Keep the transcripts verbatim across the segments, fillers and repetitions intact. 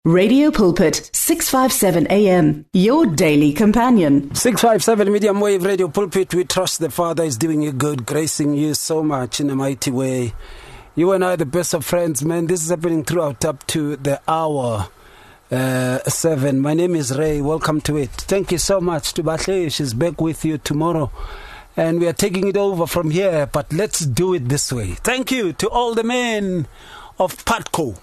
Radio Pulpit, six fifty-seven A M, your daily companion. six fifty-seven Medium Wave Radio Pulpit. We trust the Father is doing you good, gracing you so much in a mighty way. You and I are the best of friends, man. This is happening throughout up to the hour uh, seven. My name is Ray. Welcome to it. Thank you so much to Bahle. She's back with you tomorrow. And we are taking it over from here, but let's do it this way. Thank you to all the men of Patco.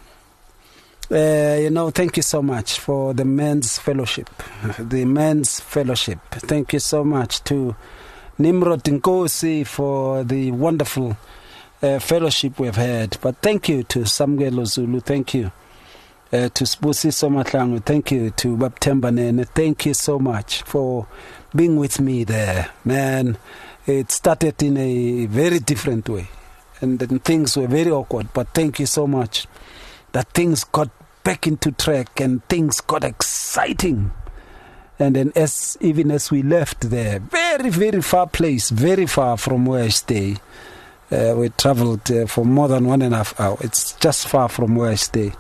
Uh, you know, thank you so much for the men's fellowship, the men's fellowship. Thank you so much to Nimrod Nkosi for the wonderful uh, fellowship we've had. But thank you to Samgelo Zulu. Thank you uh, to Spusiso Matlangu. Thank you to Baptemba Nene. Thank you so much for being with me there. Man, it started in a very different way. And then things were very awkward. But thank you so much that things got back into track and things got exciting. And then as even as we left there, very, very far place, very far from where I stay. Uh, we traveled uh, for more than one and a half hours. It's just far from where I stay.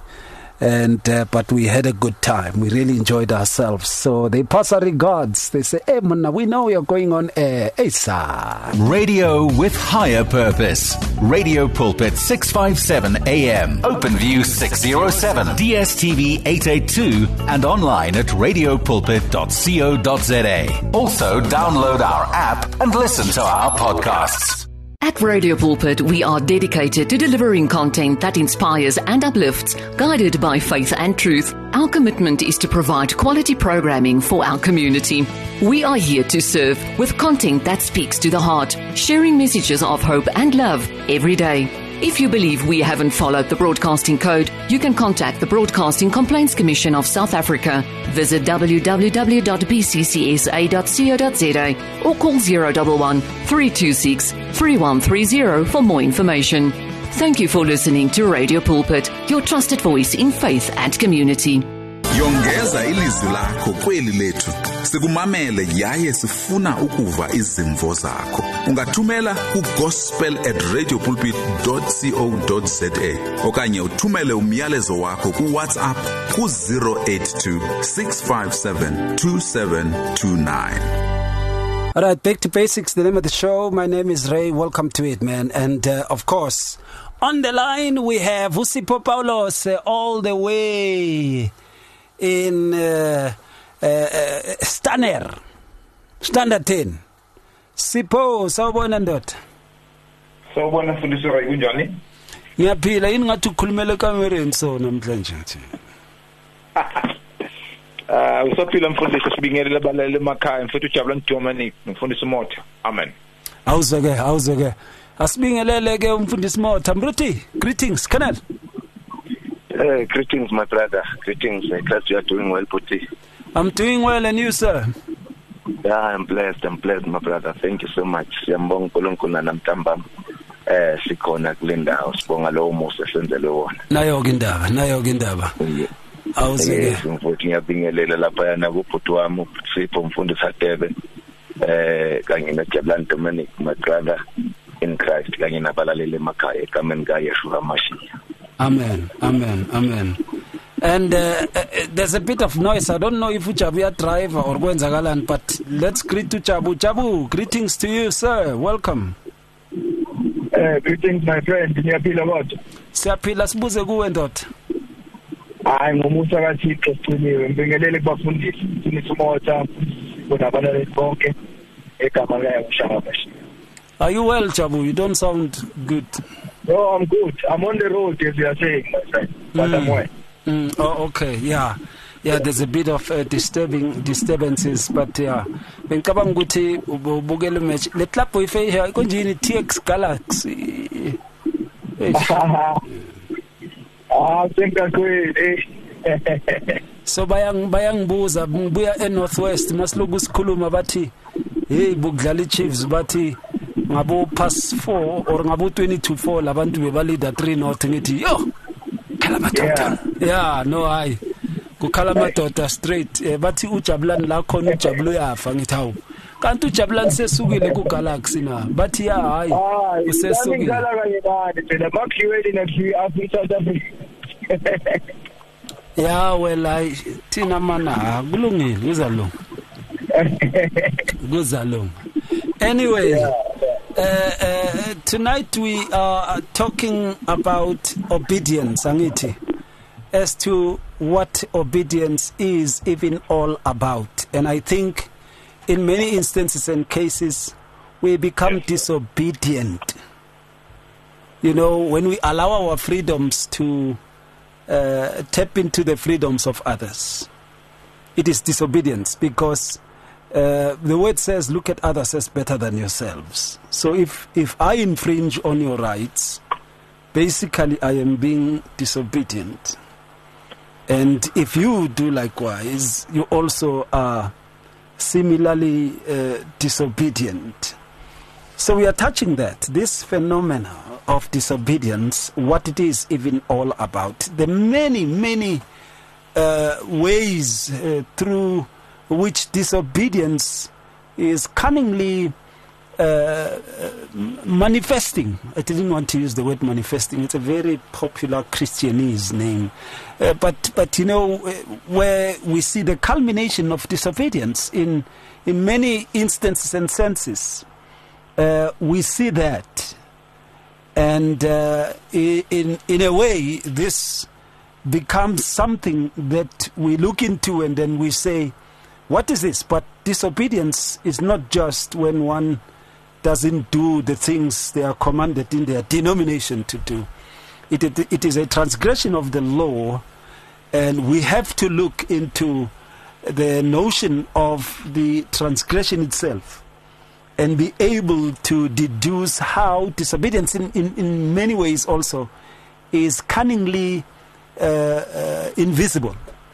And uh, but we had a good time. We really enjoyed ourselves. So they pass our regards. They say, "Hey, man, we know you're going on air." Hey, sir. Radio with higher purpose. Radio Pulpit six fifty-seven A M. OpenView six oh seven. D S T V eight eighty-two and online at radio pulpit dot co dot za. Also, download our app and listen to our podcasts. At Radio Pulpit, we are dedicated to delivering content that inspires and uplifts, guided by faith and truth. Our commitment is to provide quality programming for our community. We are here to serve with content that speaks to the heart, sharing messages of hope and love every day. If you believe we haven't followed the broadcasting code, you can contact the Broadcasting Complaints Commission of South Africa. Visit w w w dot b c c s a dot co dot za or call zero one one, three two six, three one three zero for more information. Thank you for listening to Radio Pulpit, your trusted voice in faith and community. Yongeza ilizwi lakho kweli lethu. Sikumamele yaye sifuna ukuva izimvo zakho. Ungathumela ku gospel at radio pulpit dot co dot za okanye uthumele umyalezo wakho ku WhatsApp ku zero eight two, six five seven, two seven two nine. All right, back to basics, the name of the show. My name is Ray. Welcome to it, man. And uh, of course, on the line we have Usipo Paulos uh, all the way in uh, uh, uh, Stanner, Standard ten. Sipo, sawubona ndoda. Sawubona mfundisi Ray, kunjani? Ngiyaphila, yini ngathi ukhulumela kamereni so namhlanje nje. Ah, usaphila mfundisi, sibingelela abalali emakhaya, mfethu uJabulani Dominic, mfundisi Motha. Amen. Awuzeke, awuzeke. Asibingelele ke umfundisi Motha. Mruti, greetings, Colonel. Uh, greetings, my brother. Greetings. I trust you are doing well, Puti. I'm doing well, and you, sir? Yeah, I'm blessed. I'm blessed, my brother. Thank you so much. Siyambonga uNkulunkulu namtambama. Eh, sikhona kulinda usibonga lo musa senzele wona. Nayo ke indaba, nayo ke indaba. Awuzeke. Mfowethu ngiyabingelela lapha yana kubhuti wami uSipho Mfundisi Hadebe. Eh, kanye noJabulani Dominic, my brother in Christ, kanye nabalaleli emakhaya egameni kaYeshua Mashiach. Amen, amen, amen. And uh, uh, there's a bit of noise. I don't know if Uchabu is driver or Gwenzagalan, but let's greet to Chabu. Chabu, greetings to you, sir. Welcome. Uh, greetings, my friend. Niyapila what? Siyapila sibuze kuwe ndoda. Hayi ngomusa kaThixo sithiniwe. Ngibingelele kubafundisi, mfundisi Motha, kunabalali bonke egama likaYeshua Mashiach. Are you well, Chabu? You don't sound good. No, I'm good. I'm on the road, as you are saying, my friend. But mm. I'm well. Mm. Oh, okay. Yeah. Yeah, there's a bit of uh, disturbing disturbances, but yeah. Bengicabanga ukuthi ubukele match. Le club boyfriend here konjini T X Galaxy. Ah, thenka kweli. So bayang bayangibuza ngibuya eNorthwest masiloku sikhuluma bathi hey bukudlala iChiefs bathi ngabo pass four or ngabo twenty-two four labantu bebalida three not ngithi yo khala madoda. Yeah, no hayi kukhala madoda straight eh, bathi uJabulani la khona uJabulu yafa ngithi hawu kanti uJabulani sesukile ku Galaxy na bathi ya hayi usesukile ngala kanye bani phela bakhiweni nathi Africa South Africa. Yeah, well, I tina mana kulungile kuzalunga. Kuzalunga. Anyway, uh, uh, tonight we are talking about obedience, Angiti, as to what obedience is even all about. And I think in many instances and cases, we become disobedient. You know, when we allow our freedoms to uh, tap into the freedoms of others, it is disobedience, because uh, the word says, look at others as better than yourselves. So if, if I infringe on your rights, basically I am being disobedient. And if you do likewise, you also are similarly uh, disobedient. So we are touching that, this phenomena of disobedience, what it is even all about. The many, many uh, ways uh, through which disobedience is cunningly uh, manifesting. I didn't want to use the word manifesting. It's a very popular Christianese name. Uh, but, but, you know, where we see the culmination of disobedience in, in many instances and senses. Uh, we see that, and uh, in in a way, this becomes something that we look into, and then we say, "What is this?" But disobedience is not just when one doesn't do the things they are commanded in their denomination to do. It it, it is a transgression of the law, and we have to look into the notion of the transgression itself, and be able to deduce how disobedience in, in, in many ways also is cunningly uh, uh, invisible.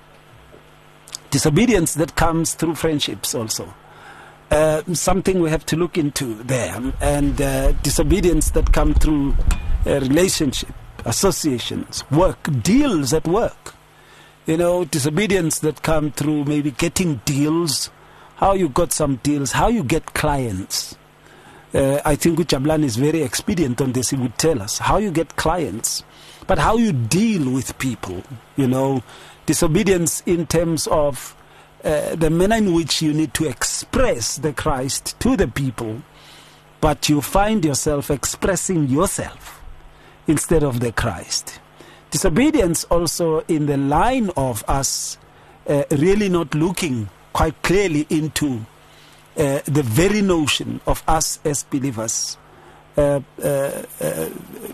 Disobedience that comes through friendships also. Uh, something we have to look into there. And uh, disobedience that comes through uh, relationship, associations, work, deals at work. You know, disobedience that come through maybe getting deals, how you got some deals, how you get clients. Uh, I think Jablan is very expedient on this. He would tell us how you get clients, but how you deal with people. You know, disobedience in terms of uh, the manner in which you need to express the Christ to the people, but you find yourself expressing yourself instead of the Christ. Disobedience also in the line of us uh, really not looking quite clearly into uh, the very notion of us as believers uh, uh, uh,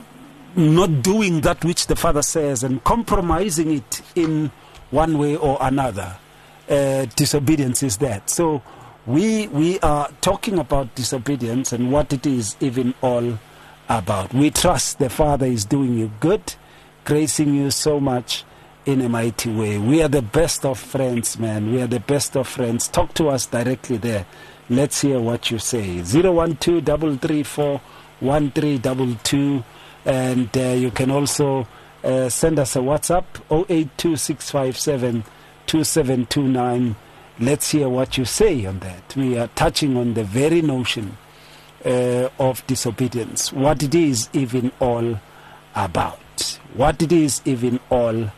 not doing that which the Father says and compromising it in one way or another. Uh, disobedience is that. So we we are talking about disobedience and what it is even all about. We trust the Father is doing you good, gracing you so much in a mighty way. We are the best of friends, man. We are the best of friends. Talk to us directly there. Let's hear what you say. zero one two, three three four, one three two two. And uh, you can also uh, send us a WhatsApp, zero eight two, six five seven, two seven two nine. Let's hear what you say on that. We are touching on the very notion uh, of disobedience. What it is even all about. What it is even all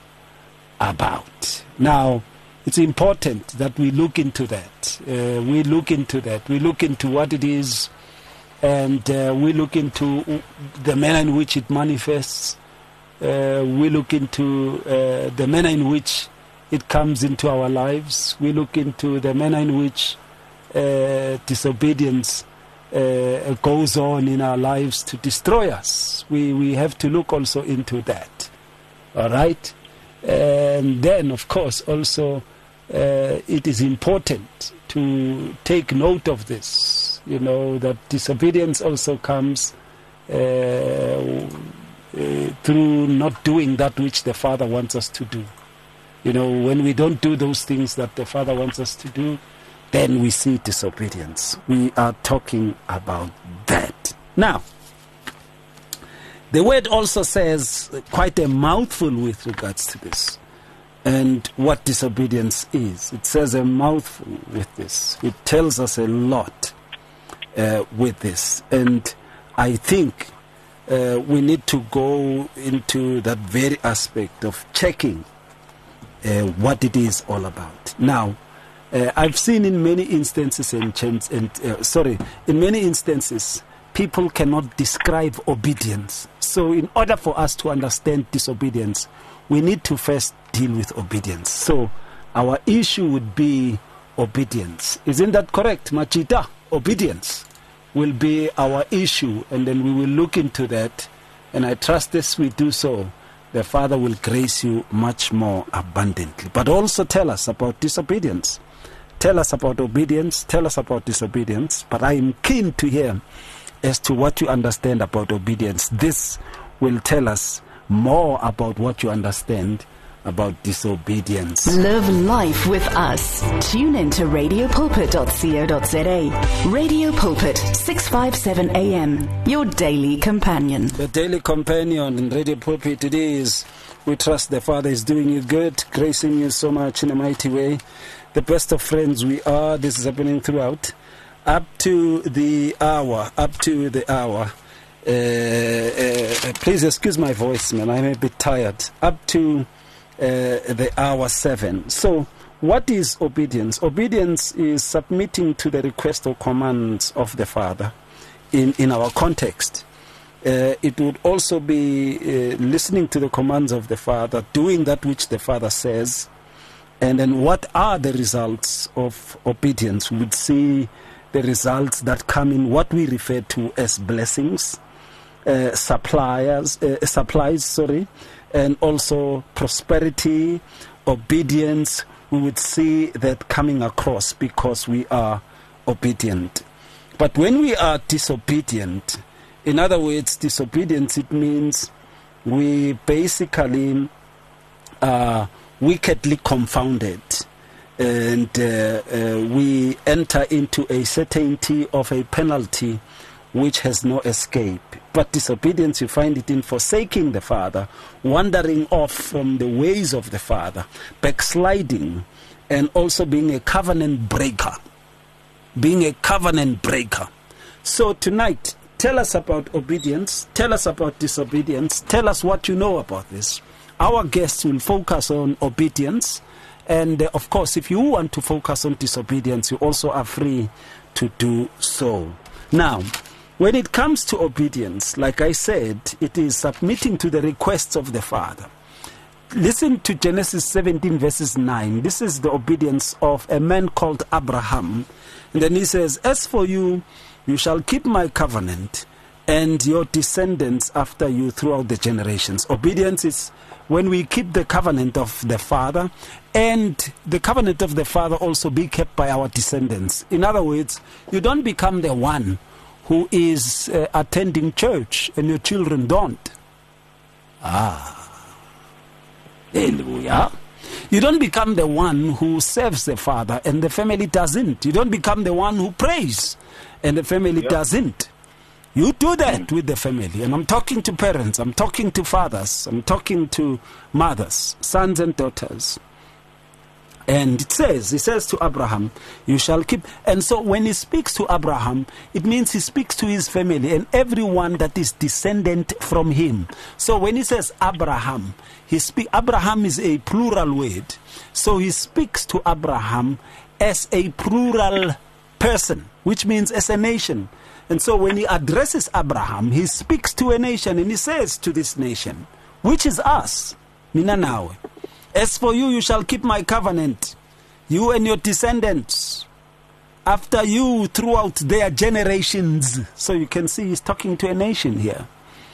about. Now, it's important that we look into that. Uh, we look into that. We look into what it is, and uh, we look into the manner in which it manifests. Uh, we look into uh, the manner in which it comes into our lives. We look into the manner in which uh, disobedience uh, goes on in our lives to destroy us. We, we have to look also into that. All right? And then, of course, also uh, it is important to take note of this, you know, that disobedience also comes uh, uh, through not doing that which the Father wants us to do. You know, when we don't do those things that the Father wants us to do, then we see disobedience. We are talking about that. Now, the word also says quite a mouthful with regards to this and what disobedience is. It says a mouthful with this. It tells us a lot uh, with this. And I think uh, we need to go into that very aspect of checking uh, what it is all about. Now, uh, I've seen in many instances, and, and uh, sorry, in many instances, people cannot describe obedience. So in order for us to understand disobedience, we need to first deal with obedience. So our issue would be obedience. Isn't that correct, Machita? Obedience will be our issue, and then we will look into that. And I trust as we do so, the Father will grace you much more abundantly. But also tell us about disobedience. Tell us about obedience. Tell us about disobedience. But I am keen to hear as to what you understand about obedience. This will tell us more about what you understand about disobedience. Live life with us. Tune in to radio pulpit dot co dot za. Radio Pulpit, six fifty-seven A M, your daily companion. The daily companion in Radio Pulpit it is. We trust the Father is doing you good, gracing you so much in a mighty way. The best of friends we are. This is happening throughout. Up to the hour, up to the hour. Uh, uh, please excuse my voice, man. I'm a bit tired. Up to Uh, the hour seven. So, what is obedience? Obedience is submitting to the request or commands of the Father in, in our context. Uh, it would also be uh, listening to the commands of the Father, doing that which the Father says. And then what are the results of obedience? We would see the results that come in what we refer to as blessings, uh, suppliers, uh, supplies, sorry, and also prosperity, obedience. We would see that coming across because we are obedient. But when we are disobedient, in other words, disobedience, it means we basically are wickedly confounded, and uh, uh, we enter into a certainty of a penalty which has no escape. But disobedience, you find it in forsaking the Father, wandering off from the ways of the Father, backsliding, and also being a covenant breaker. Being a covenant breaker. So tonight, tell us about obedience, tell us about disobedience, tell us what you know about this. Our guests will focus on obedience, and uh, of course, if you want to focus on disobedience, you also are free to do so. Now, when it comes to obedience, like I said, it is submitting to the requests of the Father. Listen to Genesis seventeen verses nine. This is the obedience of a man called Abraham. And then he says, as for you, you shall keep my covenant and your descendants after you throughout the generations. Obedience is when we keep the covenant of the Father, and the covenant of the Father also be kept by our descendants. In other words, you don't become the one who is uh, attending church and your children don't. Ah. Hallelujah. You don't become the one who serves the Father and the family doesn't. You don't become the one who prays and the family yeah. doesn't. You do that mm. with the family. And I'm talking to parents, I'm talking to fathers, I'm talking to mothers, sons and daughters. And it says, he says to Abraham, you shall keep. And so when he speaks to Abraham, it means he speaks to his family and everyone that is descendant from him. So when he says Abraham, he speak, Abraham is a plural word. So he speaks to Abraham as a plural person, which means as a nation. And so when he addresses Abraham, he speaks to a nation and he says to this nation, which is us, Mina nawe. As for you, you shall keep my covenant, you and your descendants, after you throughout their generations. So you can see he's talking to a nation here.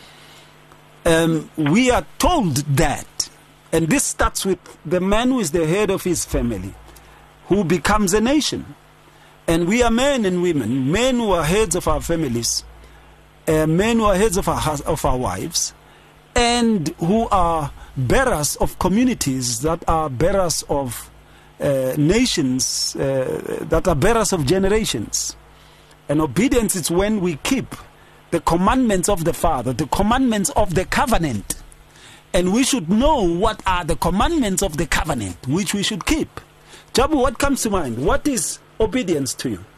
Um, we are told that, and this starts with the man who is the head of his family, who becomes a nation. And we are men and women, men who are heads of our families, uh, men who are heads of our, of our wives, and who are bearers of communities, that are bearers of uh, nations, uh, that are bearers of generations. And obedience is when we keep the commandments of the Father, the commandments of the covenant. And we should know what are the commandments of the covenant, which we should keep. Jabu, what comes to mind? What is obedience to you?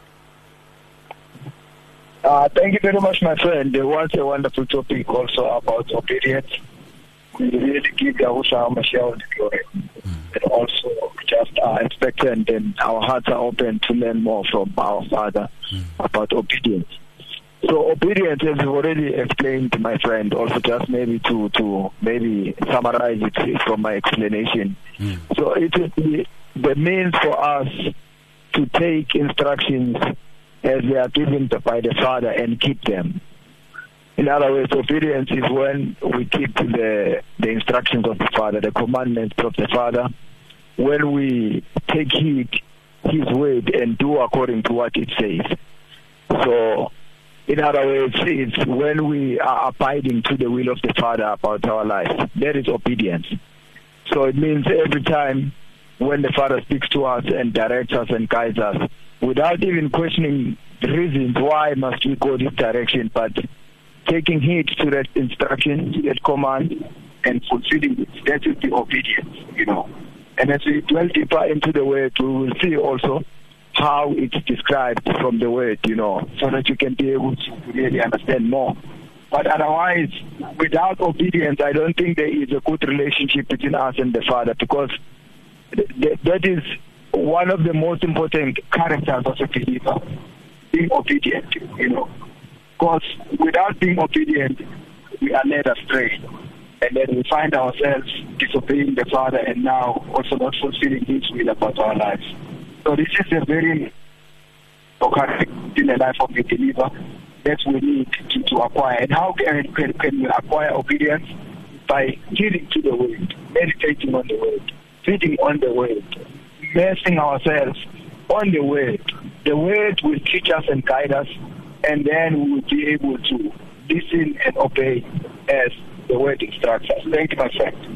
Uh, thank you very much, my friend. There was a wonderful topic also about obedience. we really give Yahushua HaMashiach the glory. And also just are expectant and our hearts are open to learn more from our Father mm. about obedience. So obedience, as you've already explained, my friend, also just maybe to, to maybe summarize it from my explanation. Mm. So it is the, the means for us to take instructions as they are given by the Father and keep them. In other words, obedience is when we keep the, the instructions of the Father, the commandments of the Father, when we take heed His word and do according to what it says. So, in other words, it's when we are abiding to the will of the Father about our life. That is obedience. So it means every time when the Father speaks to us and directs us and guides us, without even questioning the reasons why must we go this direction, but taking heed to that instruction, to that command, and fulfilling it. That is the obedience, you know. And as we dwell deeper into the word, we will see also how it's described from the word, you know, so that you can be able to really understand more. But otherwise, without obedience, I don't think there is a good relationship between us and the Father, because th- that is one of the most important characters of a believer, being obedient, you know. Because without being obedient, we are led astray. And then we find ourselves disobeying the Father and now also not fulfilling His will about our lives. So this is a very important in the life of a believer that we need to, to acquire. And how can, can, can we acquire obedience? By heeding to the word, meditating on the word, feeding on the word, immersing ourselves on the word. The word will teach us and guide us, and then we will be able to listen and obey as the word instructs us. Thank you, my friend.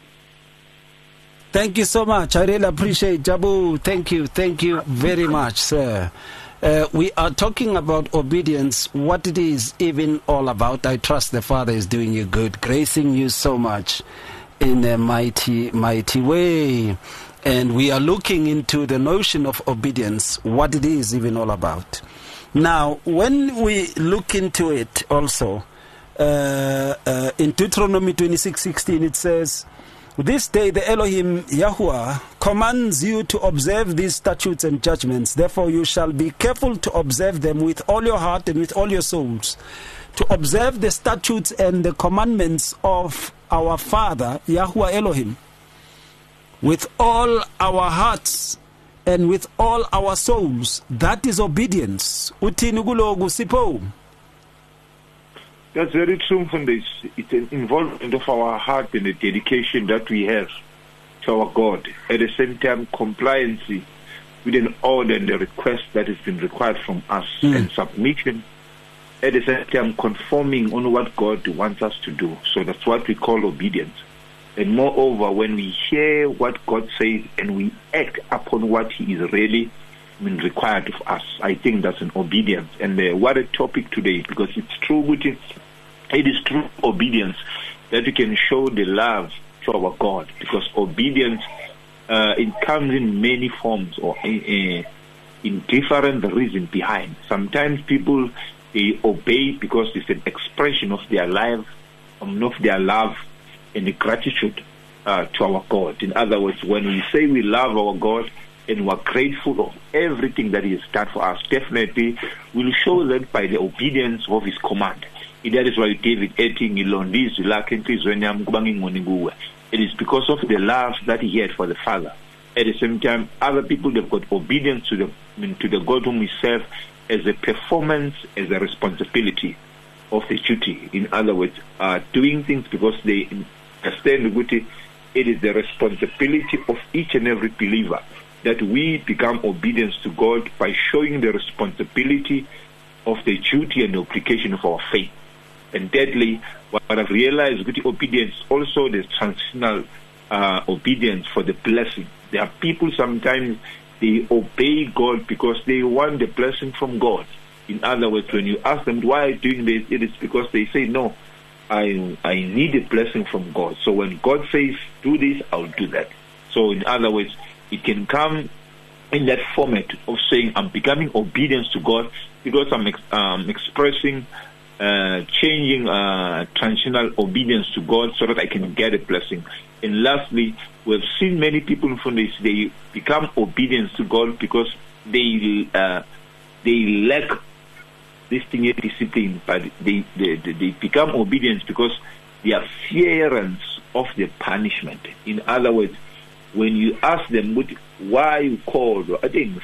Thank you so much. I really appreciate Jabu. Thank you. Thank you very much, sir. Uh, we are talking about obedience, what it is even all about. I trust the Father is doing you good, gracing you so much in a mighty, mighty way. And we are looking into the notion of obedience, what it is even all about. Now, when we look into it also, uh, uh, in Deuteronomy twenty-six sixteen, it says, "This day the Elohim Yahuwah commands you to observe these statutes and judgments. Therefore you shall be careful to observe them with all your heart and with all your souls. To observe the statutes and the commandments of our Father, Yahuwah Elohim, with all our hearts and with all our souls." That is obedience. Uthini kuloku Sipho? That's very true, Mfundisi. It's an involvement of our heart and the dedication that we have to our God. At the same time, compliance with an order and the request that has been required from us, mm. and submission. At the same time, conforming on what God wants us to do. So that's what we call obedience. And moreover, when we hear what God says and we act upon what He is really I mean, required of us, I think that's an obedience. And uh, what a topic today, because it's true, it is true obedience that we can show the love to our God, because obedience, uh, it comes in many forms or in, uh, in different reasons behind. Sometimes people, they obey because it's an expression of their life, um, of their love and the gratitude uh, to our God. In other words, when we say we love our God, and we're grateful of everything that He has done for us, definitely we'll show that by the obedience of His command. And that is why David adding, it is because of the love that he had for the Father. At the same time, other people, they've got obedience to the I mean, to the God whom we serve as a performance, as a responsibility of the duty. In other words, uh, doing things because they understand the duty. It is the responsibility of each and every believer that we become obedient to God by showing the responsibility of the duty and the obligation of our faith. And thirdly, what I've realized with the obedience, also the transitional uh, obedience for the blessing. There are people sometimes, they obey God because they want the blessing from God. In other words, when you ask them, why are you doing this? It is because they say, no, I, I need a blessing from God. So when God says, do this, I'll do that. So in other words, it can come in that format of saying I'm becoming obedient to God because I'm ex- um, expressing uh, changing uh, transitional obedience to God so that I can get a blessing. And lastly, we've seen many people from this, they become obedient to God because they uh, they lack this thing of discipline, but they, they, they become obedient because they are fearance of the punishment. In other words, when you ask them why you called, I think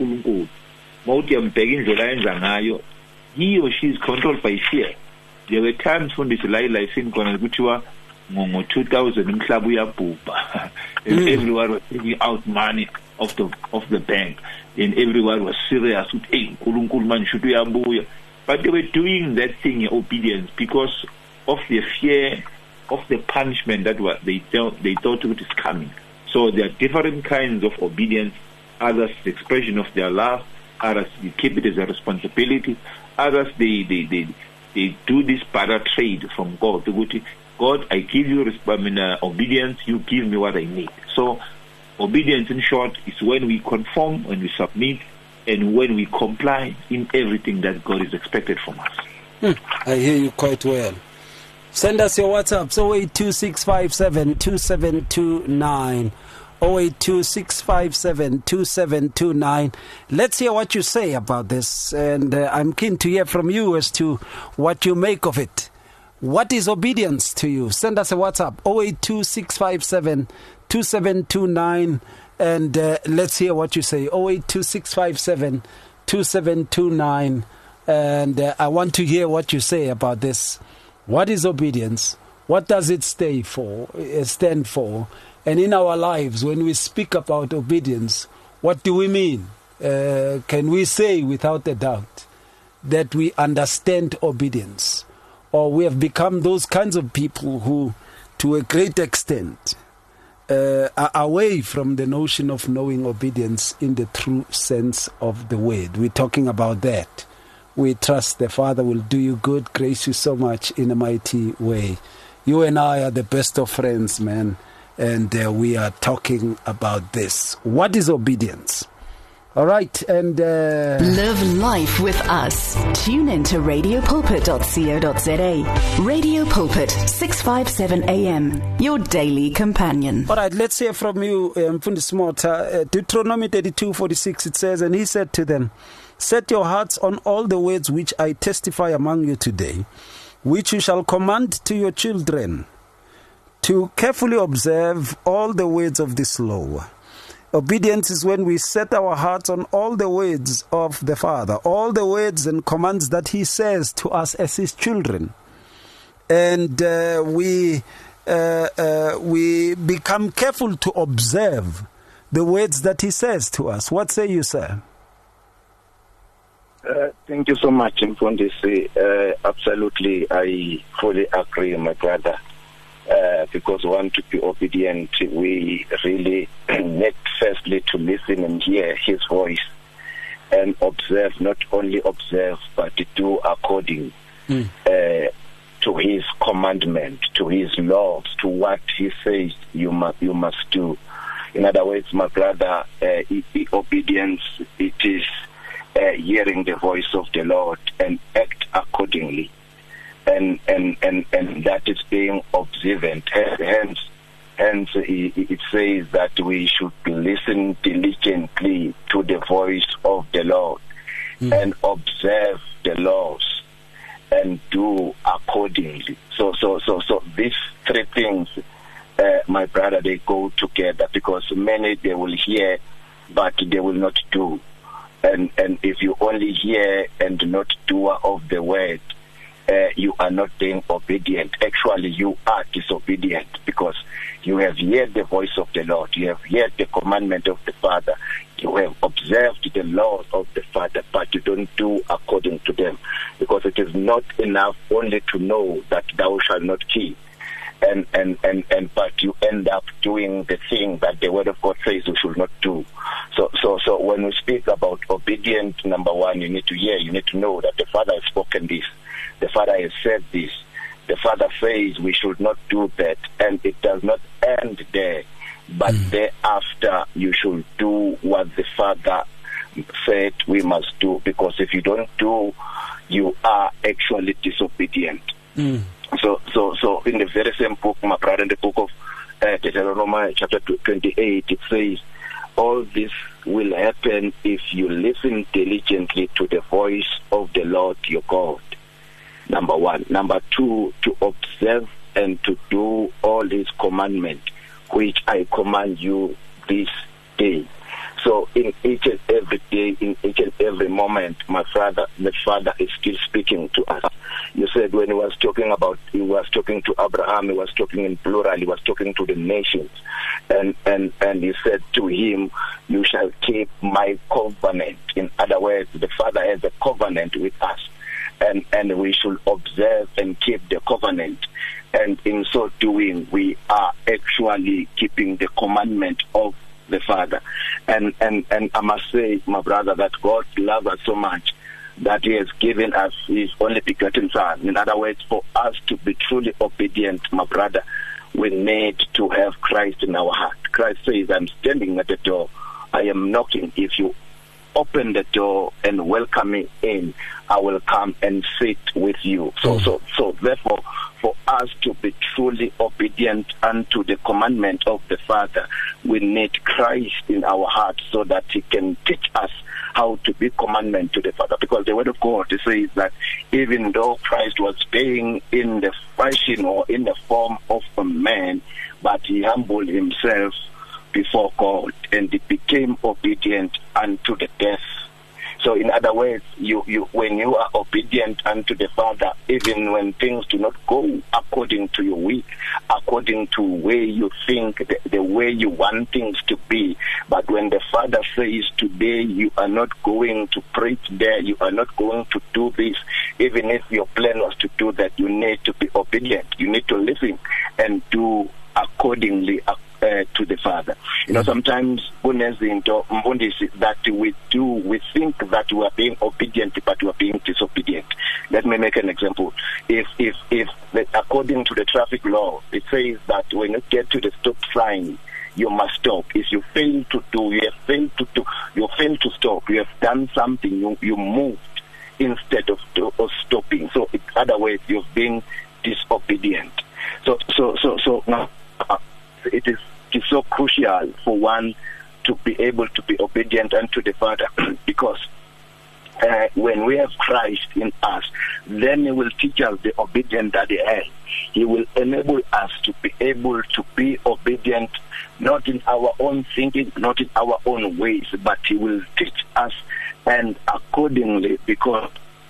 he or she is controlled by fear. There were times when this lie like in Konagutiwa two thousand in Klabuya Pupa, and mm. everyone was taking out money of the of the bank, and everyone was serious with hey, man should. But they were doing that thing in obedience because of the fear of the punishment that was they thought they thought it is coming. So there are different kinds of obedience. Others the expression of their love, others they keep it as a responsibility. Others, they, they, they, they do this para trade from God. God, I give you I mean, uh, obedience, you give me what I need. So, obedience, in short, is when we conform, when we submit, and when we comply in everything that God is expected from us. Hmm. I hear you quite well. Send us your WhatsApp, oh eight two six five seven two seven two nine. oh eight two six five seven two seven two nine. Let's hear what you say about this, and uh, I'm keen to hear from you as to what you make of it. What is obedience to you? Send us a WhatsApp, oh eight two six five seven two seven two nine, and uh, let's hear what you say, oh eight two six five seven two seven two nine, and uh, I want to hear what you say about this. What is obedience? What does it stay for, uh, stand for? And in our lives, when we speak about obedience, what do we mean? Uh, can we say without a doubt that we understand obedience? Or we have become those kinds of people who, to a great extent, uh, are away from the notion of knowing obedience in the true sense of the word. We're talking about that. We trust the Father will do you good, grace you so much in a mighty way. You and I are the best of friends, man. And uh, we are talking about this. What is obedience? All right, and... Uh, Live life with us. Tune in to radio pulpit dot co dot za. Radio Pulpit, six fifty-seven A M, your daily companion. All right, let's hear from you, Mfundi Smota. Uh, Deuteronomy thirty-two forty-six, it says, and he said to them, set your hearts on all the words which I testify among you today, which you shall command to your children, to carefully observe all the words of this law. Obedience is when we set our hearts on all the words of the Father, all the words and commands that He says to us as His children. And uh, we uh, uh, we become careful to observe the words that He says to us. What say you, sir? Uh, thank you so much, Mfundisi. Uh, absolutely, I fully agree, my brother. Uh, because we want to be obedient, we really need firstly to listen and hear His voice and observe, not only observe, but to do according mm. uh, to His commandment, to His laws, to what He says you must, you must do. In other words, my brother, uh, obedience, it is uh, hearing the voice of the Lord and act accordingly. And, and, and, and that is being observant. Hence, hence it says that we should listen diligently to the voice of the Lord mm. and observe the laws and do accordingly. So, so, so, so these three things, uh, my brother, they go together, because many, they will hear, but they will not do. And, and if you only hear and not doer of the word, Uh, you are not being obedient. Actually, you are disobedient, because you have heard the voice of the Lord. You have heard the commandment of the Father. You have observed the laws of the Father, but you don't do according to them. Because it is not enough only to know that thou shalt not kill. And, and, and, and but you end up doing the thing that the Word of God says you should not do. So, so, so when we speak about obedience, number one, you need to hear, you need to know that the Father has spoken this. The Father has said this. The Father says we should not do that, and it does not end there. But mm. thereafter, you should do what the Father said we must do, because if you don't do you are actually disobedient. Mm. So, so, so in the very same book, my brother, in the book of uh, Deuteronomy, chapter twenty-eight, it says, all this will happen if you listen diligently to the voice of the Lord your God. Number one. Number two, to observe and to do all his commandments, which I command you this day. So in each and every day, in each and every moment, my Father, the Father is still speaking to us. You said when he was talking about, he was talking to Abraham, he was talking in plural, he was talking to the nations. And, and, and he said to him, you shall keep my covenant. In other words, the Father has a covenant with us. And, and we should observe and keep the covenant. And in so doing, we are actually keeping the commandment of the Father. And, and, and I must say, my brother, that God loves us so much that he has given us his only begotten Son. In other words, for us to be truly obedient, my brother, we need to have Christ in our heart. Christ says, I'm standing at the door, I am knocking. If you open the door and welcome me in, I will come and sit with you. So, so, so therefore, for us to be truly obedient unto the commandment of the Father, we need Christ in our heart so that he can teach us how to be commandment to the Father. Because the word of God says that even though Christ was being in the fashion or in the form of a man, but he humbled himself before God, and he became obedient unto the death. So in other words, you, you when you are obedient unto the Father, even when things do not go according to your will, according to where you think, the, the way you want things to be, but when the Father says today you are not going to preach there, you are not going to do this, even if your plan was to do that, you need to be obedient. You need to listen and do accordingly Uh, to the Father. You know, sometimes that we do, we think that we are being obedient, but we are being disobedient. Let me make an example. If, if, if, according to the traffic law, it says that when you get to the stop sign, you must stop. If you fail to do, you have failed to do, you fail to stop. You have done something. You, you moved instead of, of stopping. So, in other words, you've been disobedient. So, so, so, so now. Uh, It is, it is so crucial for one to be able to be obedient unto the Father because uh, when we have Christ in us, then he will teach us the obedience that he has. He will enable us to be able to be obedient, not in our own thinking, not in our own ways, but he will teach us and accordingly, because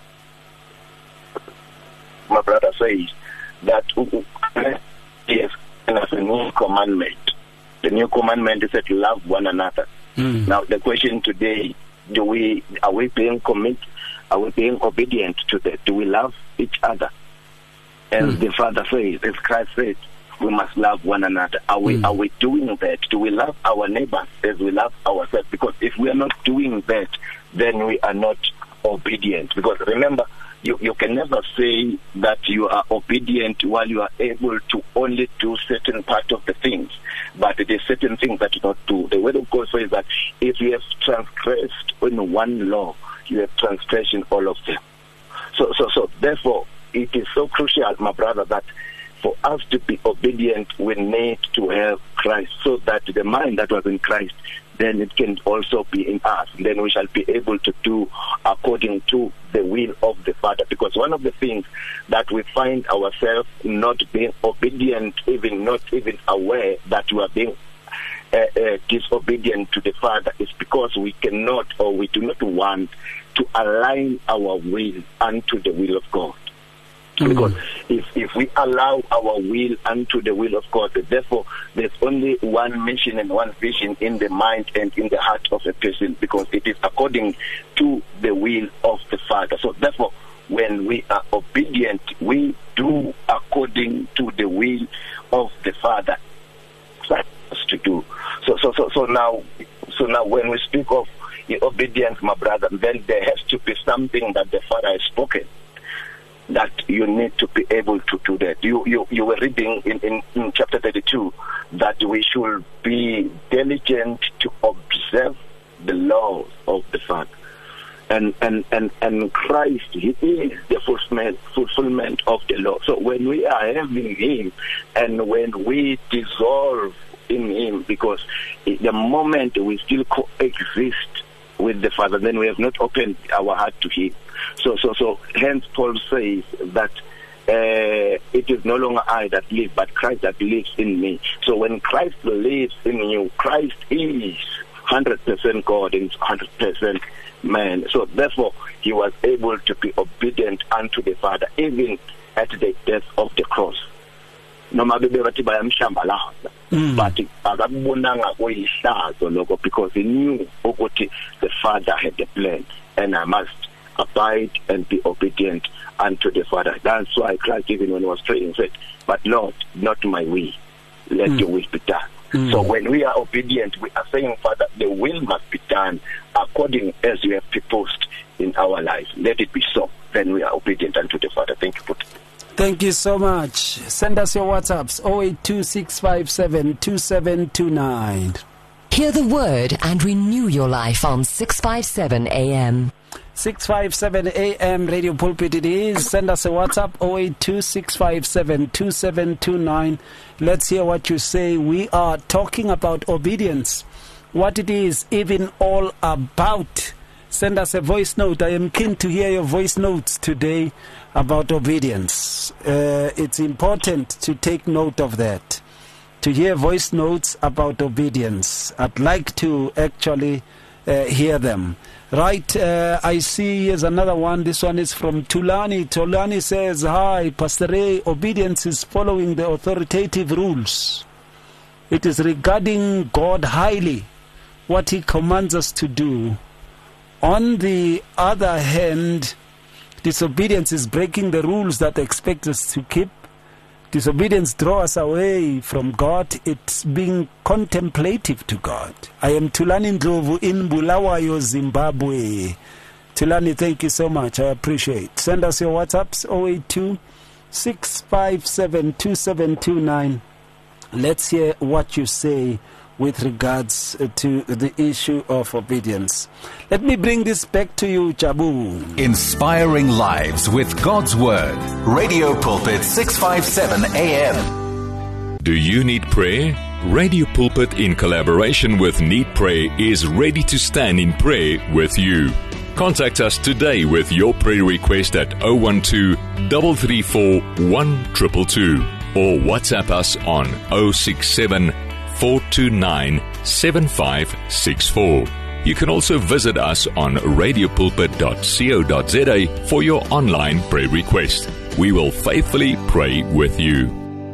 my brother says that yes, and as a new commandment. The new commandment is that love one another. Mm. Now the question today, do we are we being commit? Are we being obedient to that? Do we love each other? As mm. the Father says, as Christ said, we must love one another. Are we mm. are we doing that? Do we love our neighbors as we love ourselves? Because if we are not doing that, then we are not obedient. Because remember, You, you can never say that you are obedient while you are able to only do certain part of the things, but there are certain things that you don't do. The word of God says that if you have transgressed in one law, you have transgressed in all of them. So, so, so therefore, it is so crucial, my brother, that for us to be obedient, we need to have Christ, so that the mind that was in Christ, then it can also be in us. Then we shall be able to do according to the will of the Father. Because one of the things that we find ourselves not being obedient, even not even aware that we are being uh, uh, disobedient to the Father, is because we cannot or we do not want to align our will unto the will of God. Mm-hmm. Because if, if we allow our will unto the will of God, therefore there's only one mission and one vision in the mind and in the heart of a person, because it is according to the will of the Father. So therefore, when we are obedient, we do according to the will of the Father. That's to do. So so so so now so now when we speak of the obedience, my brother, then there has to be something that the Father has spoken, that you need to be able to do that. You you, you were reading in, in, in chapter thirty-two that we should be diligent to observe the laws of the Father. And, and, and, and Christ, he is the fulfillment, fulfillment of the law. So when we are having him and when we dissolve in him, because the moment we still coexist with the Father, then we have not opened our heart to him. So, so, so hence Paul says that uh, it is no longer I that live, but Christ that lives in me. So when Christ lives in you, Christ is one hundred percent God and one hundred percent man. So therefore, he was able to be obedient unto the Father, even at the death of the cross. Noma bebe bathi bayamshambalaza, but akabonanga koyihlazo lokho, because he knew ukuthi the Father had a plan, and I must abide and be obedient unto the Father. That's why Christ, even when he was praying, said, "But Lord, not my will, let mm. your will be done." Mm. So when we are obedient, we are saying, Father, the will must be done according as you have proposed in our lives. Let it be so. Then we are obedient unto the Father. Thank you, Put. Thank you so much. Send us your WhatsApps, zero eight two six five seven two seven two nine. Hear the word and renew your life on six fifty-seven A M. six fifty-seven A M Radio Pulpit it is. Send us a WhatsApp, zero eight two six five seven two seven two nine. Let's hear what you say. We are talking about obedience, what it is even all about. Send us a voice note. I am keen to hear your voice notes today about obedience. Uh, it's important to take note of that, to hear voice notes about obedience. I'd like to actually uh, hear them. Right, uh, I see here's another one. This one is from Tulani. Tulani says, "Hi, Pastor Ray, obedience is following the authoritative rules. It is regarding God highly, what he commands us to do. On the other hand, disobedience is breaking the rules that expect us to keep. Disobedience draws us away from God. It's being contemplative to God." I am Tulani Ndlovu in Bulawayo, Zimbabwe. Tulani, thank you so much. I appreciate. Send us your WhatsApps, zero eight two six five seven two seven two nine. Let's hear what you say with regards to the issue of obedience. Let me bring this back to you, Jabu. Inspiring lives with God's Word. Radio Pulpit six fifty-seven A M. Do you need prayer? Radio Pulpit, in collaboration with Need Prayer, is ready to stand in prayer with you. Contact us today with your prayer request at zero one two, three three four, one two two two or WhatsApp us on zero six seven, four two nine, seven five six four. You can also visit us on radio pulpit dot co dot za for your online prayer request. We will faithfully pray with you.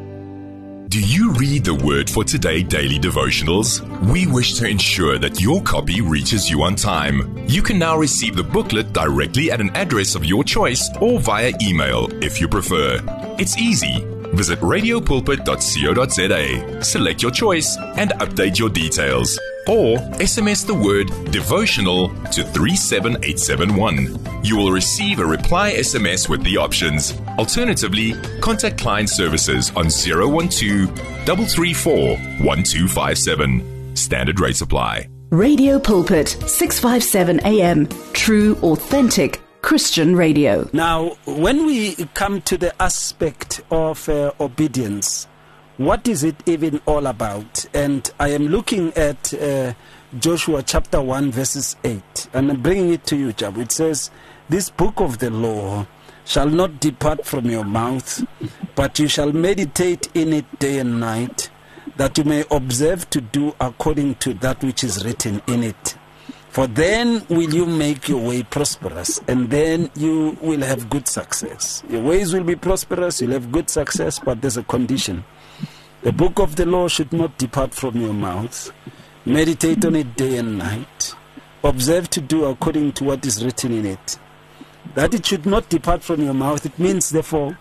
Do you read the Word for Today daily devotionals? We wish to ensure that your copy reaches you on time. You can now receive the booklet directly at an address of your choice or via email if you prefer. It's easy. Visit radio pulpit dot co dot za, select your choice, and update your details. Or S M S the word devotional to three seven eight seven one. You will receive a reply S M S with the options. Alternatively, contact client services on zero one two, three three four, one two five seven. Standard rates apply. Radio Pulpit, six fifty-seven A M. True, authentic Christian radio. Now, when we come to the aspect of uh, obedience, what is it even all about? And I am looking at uh, Joshua chapter one, verses eight, and I'm bringing it to you, Jab. It says, "This book of the law shall not depart from your mouth, but you shall meditate in it day and night, that you may observe to do according to that which is written in it. For then will you make your way prosperous, and then you will have good success." Your ways will be prosperous, you'll have good success, but there's a condition. The book of the law should not depart from your mouth. Meditate on it day and night. Observe to do according to what is written in it. That it should not depart from your mouth, it means, therefore,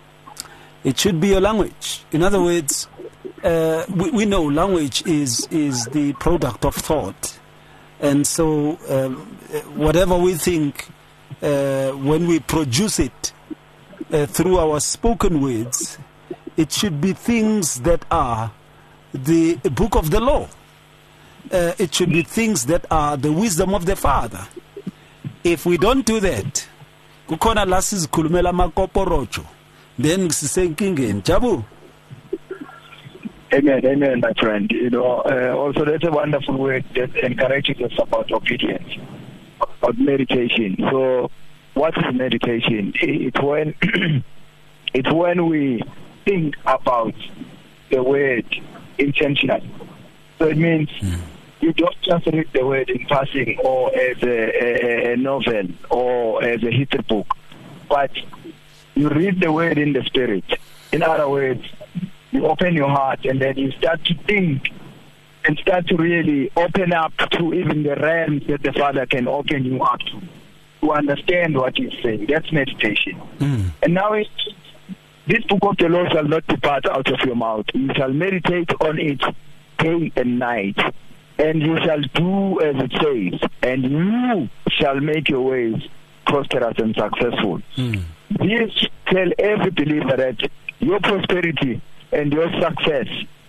it should be your language. In other words, uh, we, we know language is, is the product of thought. And so um, whatever we think, uh, when we produce it uh, through our spoken words, it should be things that are the book of the law. Uh, it should be things that are the wisdom of the Father. if we don't do that, kukhona la sizikhulumela amakoporojo, then sisenkingeni. Jabu. Amen, amen, my friend. You know, uh, also that's a wonderful word that encourages us about obedience, about meditation. So, what is meditation? It's when it's when we think about the word intentionally. So it means mm. you don't just read the word in passing or as a, a, a novel or as a history book, but you read the word in the spirit. In other words, you open your heart and then you start to think and start to really open up to even the realms that the Father can open you up to, to understand what He's saying. That's meditation. Mm. And now it's, this book of the law shall not depart out of your mouth. You shall meditate on it day and night, and you shall do as it says, and you shall make your ways prosperous and successful. Mm. This tell every believer that your prosperity and your success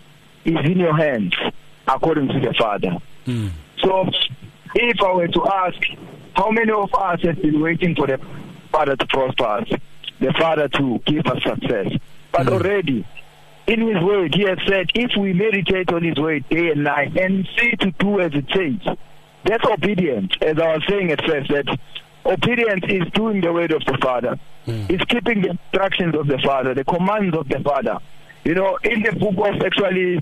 is in your hands according to the Father. Mm. So if I were to ask, how many of us have been waiting for the Father to prosper us, the Father to give us success? But mm. already, in His word, He has said, if we meditate on His word day and night and see to do as it says, that's obedience. As I was saying at first, that obedience is doing the word of the Father. Mm. It's keeping the instructions of the Father, the commands of the Father. You know, in the book of actually,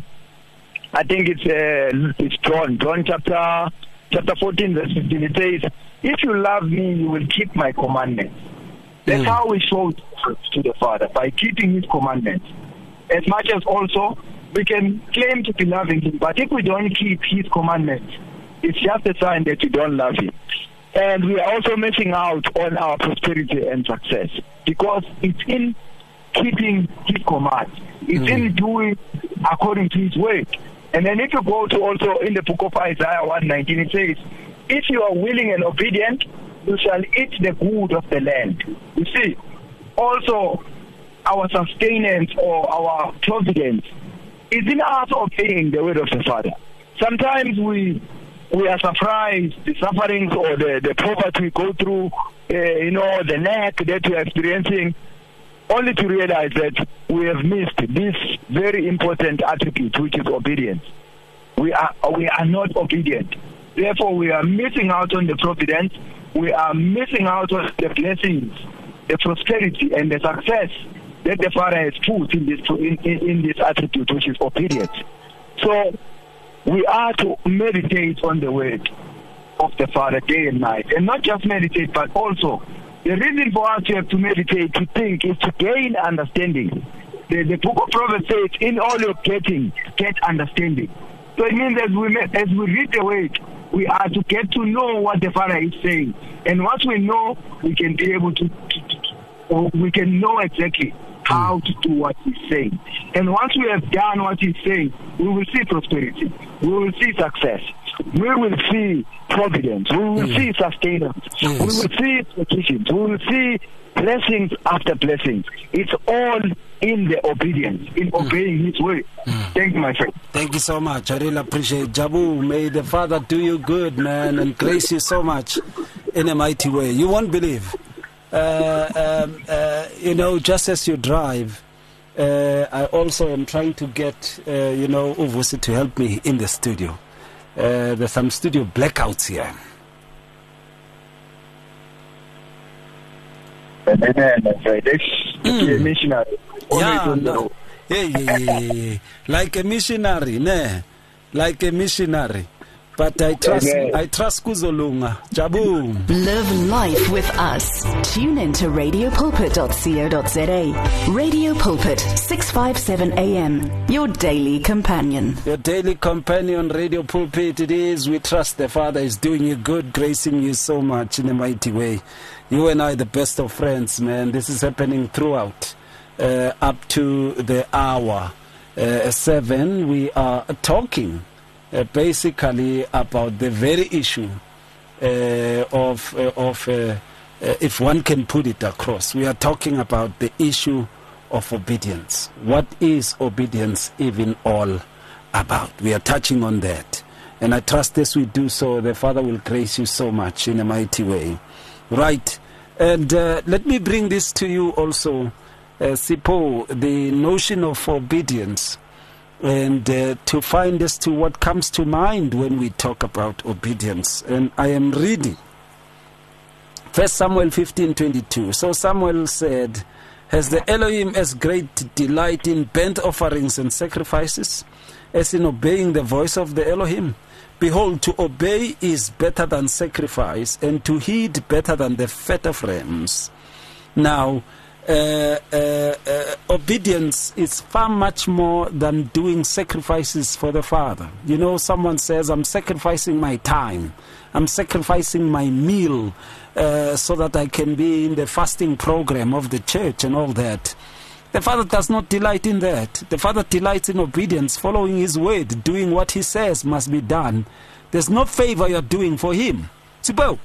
I think it's uh, it's John, John chapter chapter fourteen, verse fifteen. It says, "If you love me, you will keep my commandments." That's mm. how we show to the Father, by keeping His commandments. As much as also we can claim to be loving Him, but if we don't keep His commandments, it's just a sign that you don't love Him. And we are also missing out on our prosperity and success, because it's in keeping His command. It's mm. in doing according to His word. And then if you go to also in the book of Isaiah one nineteen, it says, if you are willing and obedient, you shall eat the good of the land. You see, also our sustenance or our providence is in us obeying the word of the Father. Sometimes we we are surprised, the sufferings or the, the poverty we go through, uh, you know, the lack that we are experiencing, only to realize that we have missed this very important attribute, which is obedience. We are we are not obedient. Therefore, we are missing out on the providence. We are missing out on the blessings, the prosperity, and the success that the Father has put in this in, in, in this attribute, which is obedience. So we are to meditate on the word of the Father day and night, and not just meditate, but also the reason for us to have to meditate, to think, is to gain understanding. The, the book of Proverbs says, in all your getting, get understanding. So it means as we, as we read the word, we are to get to know what the Father is saying. And once we know, we can be able to, to, to we can know exactly how to do what He's saying. And once we have done what He's saying, we will see prosperity. We will see success. We will see providence. We will mm. see sustenance. Yes. We will see petitions. We will see blessings after blessings. It's all in the obedience, in mm. obeying His word. Mm. Thank you, my friend. Thank you so much. I really appreciate it. Jabu, may the Father do you good, man, and grace you so much in a mighty way. You won't believe. Uh, um, uh, you know, just as you drive, uh, I also am trying to get, uh, you know, Uvusi to help me in the studio. Uh, there's some studio blackouts here. Mm. Missionary. Yeah, no. yeah, yeah, yeah, yeah. Like a missionary, ne? Like a missionary. But I trust, Amen. I trust Kuzolunga. Jaboom. Live life with us. Tune in to radio pulpit dot co dot za. Radio Pulpit, six fifty-seven A M. Your daily companion. Your daily companion, Radio Pulpit. It is. We trust the Father is doing you good, gracing you so much in a mighty way. You and I, the best of friends, man. This is happening throughout, uh, up to the hour uh, seven. We are talking. Uh, basically about the very issue uh, of uh, of uh, uh, if one can put it across. We are talking about the issue of obedience. What is obedience even all about? We are touching on that. And I trust as we do so, the Father will grace you so much in a mighty way. Right. And uh, let me bring this to you also, uh, Sipho, the notion of obedience, and uh, to find as to what comes to mind when we talk about obedience. And I am reading First Samuel fifteen twenty-two. So Samuel said, has the Elohim as great delight in burnt offerings and sacrifices as in obeying the voice of the Elohim? Behold, to obey is better than sacrifice, and to heed better than the fat of rams. Now, uh, uh, uh, obedience is far much more than doing sacrifices for the Father. You know, someone says, I'm sacrificing my time, I'm sacrificing my meal, uh, so that I can be in the fasting program of the church and all that. The Father does not delight in that. The Father delights in obedience, following His word, doing what He says must be done. There's no favor you're doing for Him. Sipho.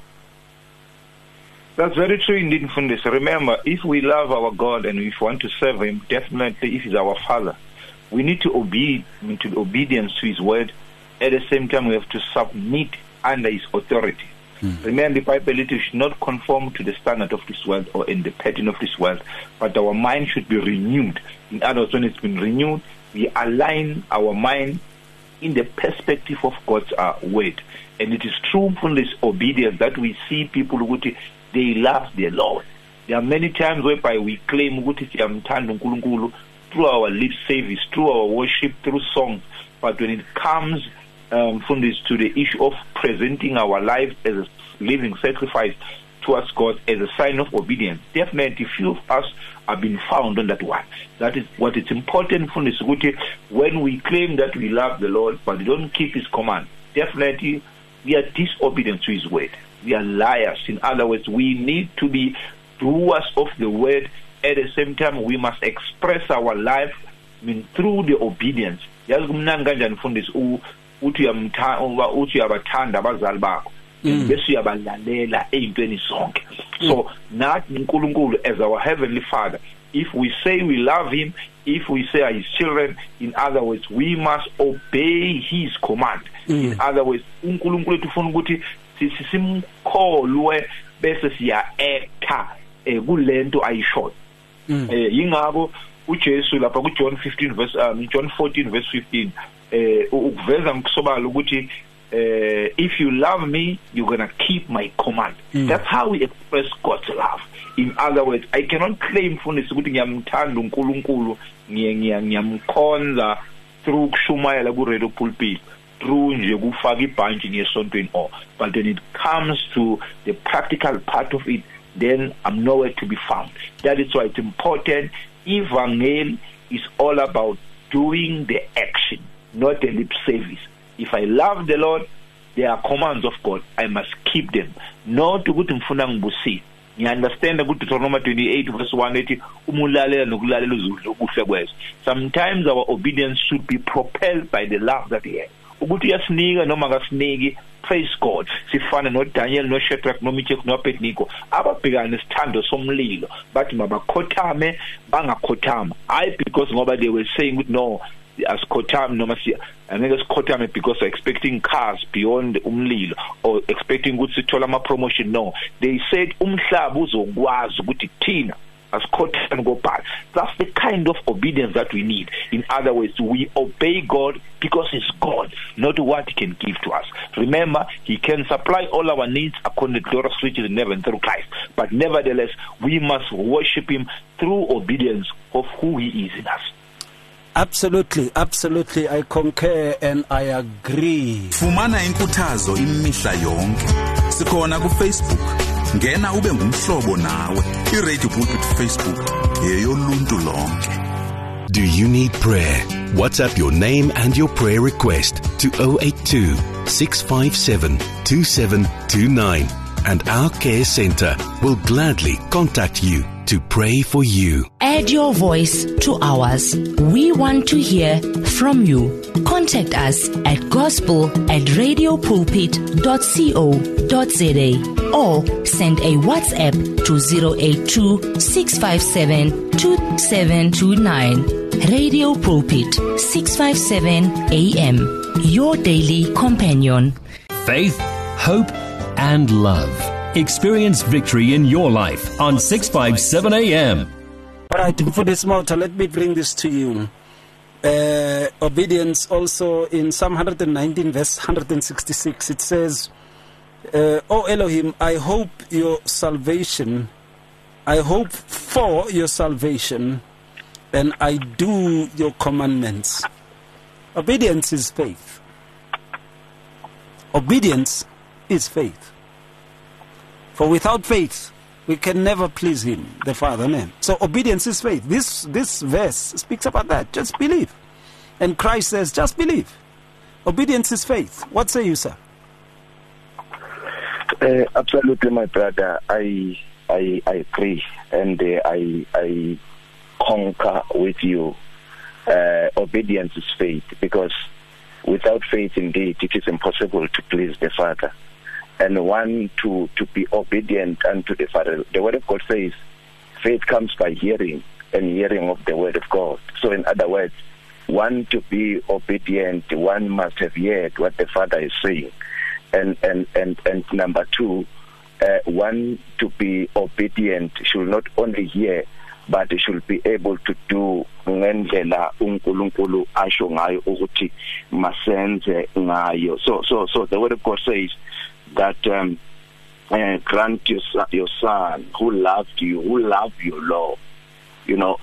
That's very true indeed, Mfundisi. Remember, if we love our God and if we want to serve Him, definitely if He's our Father, we need to obey to obedience to His word. At the same time, we have to submit under His authority. Mm. Remember, the Bible, it should not conform to the standard of this world or in the pattern of this world, but our mind should be renewed. In other words, when it's been renewed, we align our mind in the perspective of God's uh, word. And it is true from this obedience that we see people who they love their Lord. There are many times whereby we claim through our lip service, through our worship, through songs, but when it comes Um, from this to the issue of presenting our lives as a living sacrifice towards God as a sign of obedience, definitely few of us have been found on that one. That is what is important from this. When we claim that we love the Lord but we don't keep His command, definitely we are disobedient to His word. We are liars. In other words, we need to be doers of the word. At the same time, we must express our life, I mean, through the obedience. Uthi uyamthanda uthi uyabathanda abazali bakho bese uyabalalela ezintweni zonke. So nathi uNkulunkulu as our heavenly Father, if we say we love Him, if we say are His children, in other words, we must obey His command. In other words, uNkulunkulu ufuna ukuthi sisimkholwe bese siya acta kulento ayisho. Eh yingakho uJesu lapha ku John fifteen verse um, John fourteen verse fifteen ukuveza ngikusobala ukuthi if you love me, you're going to keep my command. Mm. That's how we express God's love. In other words, I cannot claim mfundisi ukuthi ngiyamthanda uNkulunkulu ngiyamkhonza through kushumayela ku radio pulpit, through nje kufaka ibhanji ngesontweni or, but when it comes to the practical part of it, then I'm nowhere to be found. That is why it's important. Evangel is all about doing the action, not the lip service. If I love the Lord, there are commands of God, I must keep them. Not to go to mfuna ngibusi. You understand the Deuteronomy twenty-eight verse one eighty. Sometimes our obedience should be propelled by the love that we have. Ukuthi yasiniga noma ngasiniki, praise God. Sifana no Daniel, no Shadrach, no Meshach, no Abednego. Ababhekana nesithando somlilo, bathi mabakhothame bangakhothama. Hayi because ngoba they were saying no, as khothame noma si angeke sikhothame because they're expecting cars beyond umlilo or expecting ukuthi sithola ama promotion. No, they said umhlaba uzokwazi ukuthi thina asikhothame ngobhala. That's the kind of obedience that we need. In other words, we obey God because He's God, not what He can give to us. Remember, He can supply all our needs according to glorious riches in heaven through Christ. But nevertheless, we must worship Him through obedience of who He is in us. Absolutely, absolutely, I concur and I agree. Fumana inkuthazo imihla yonke. Sikhona ku Facebook. Ngena ube ngumhlobo nawe. iRadio Pulpit Facebook eyoluntu lonke. Do you need prayer? WhatsApp your name and your prayer request to zero eight two, six five seven, two seven two nine and our care center will gladly contact you to pray for you. Add your voice to ours. We want to hear from you. Contact us at gospel at radiopulpit dot co dot za or send a WhatsApp to zero eight two, six five seven, two seven two nine. Radio Pulpit, six fifty-seven A M. your daily companion. Faith, hope, and love. Experience victory in your life on six fifty-seven A M. All right, for this matter, let me bring this to you. Uh, obedience also in Psalm one nineteen, verse one sixty-six, it says, uh, O Elohim, I hope your salvation, I hope for your salvation, and I do your commandments. Obedience is faith. Obedience is faith. For without faith, we can never please him, the Father. Name. So obedience is faith. This this verse speaks about that. Just believe. And Christ says, just believe. Obedience is faith. What say you, sir? Uh, absolutely, my brother. I I I agree, and uh, I I concur with you. Uh, obedience is faith, because without faith, indeed, it is impossible to please the Father. And one to, to be obedient unto the Father. The Word of God says, faith comes by hearing, and hearing of the Word of God. So in other words, one to be obedient, one must have heard what the Father is saying. And and and, and number two, uh, one to be obedient should not only hear, but should be able to do ngendlela uNkulunkulu asho ngayo ukuthi masenze ngayo. So so so the Word of God says that um, uh, grant your, your son who loved you, who loved your Lord. You know,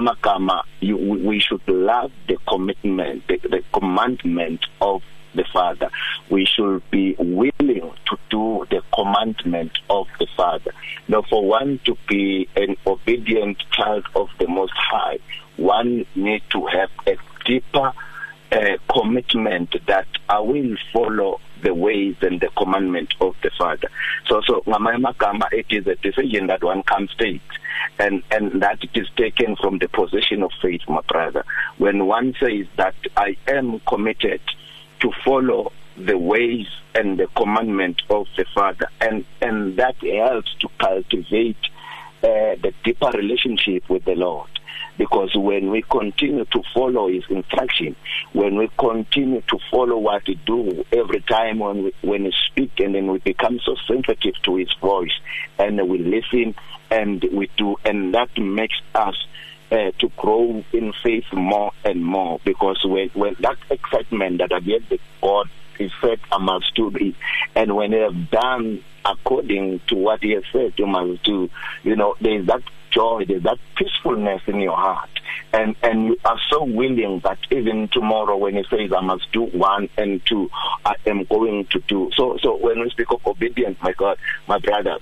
you, we should love the commitment, the, the commandment of the Father. We should be willing to do the commandment of the Father. Now, for one to be an obedient child of the Most High, one needs to have a deeper uh, commitment that I will follow the ways and the commandment of the Father. So, so it is a decision that one can take, and and that it is taken from the position of faith, my brother. When one says that I am committed to follow the ways and the commandment of the Father, and and that helps to cultivate uh, the deeper relationship with the Lord. Because when we continue to follow his instruction, when we continue to follow what he do every time when we, when he speak, and then we become so sensitive to his voice, and we listen and we do, and that makes us uh, to grow in faith more and more. Because when, when that excitement that I get the God is said I must do this, and when they have done according to what he has said you must do, you know, there is that joy, there's that peacefulness in your heart, and and you are so willing that even tomorrow when he says I must do one and two, I am going to do. So so when we speak of obedience, my God, my brother,